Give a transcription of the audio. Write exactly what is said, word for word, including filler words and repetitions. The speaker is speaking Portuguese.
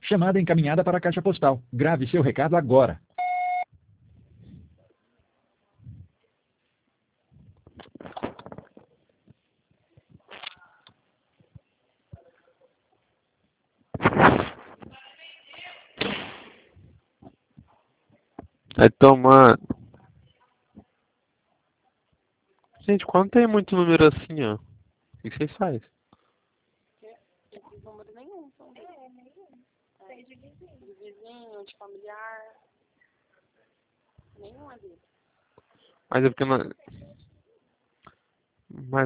Chamada encaminhada para a caixa postal. Grave seu recado agora. Vai tomar. Gente, quando tem muito número assim, ó, o que que vocês fazem? Esses números nenhum são deles. É, de vizinho. De vizinho, de familiar. Nenhum é dele. Mas é porque não. Mas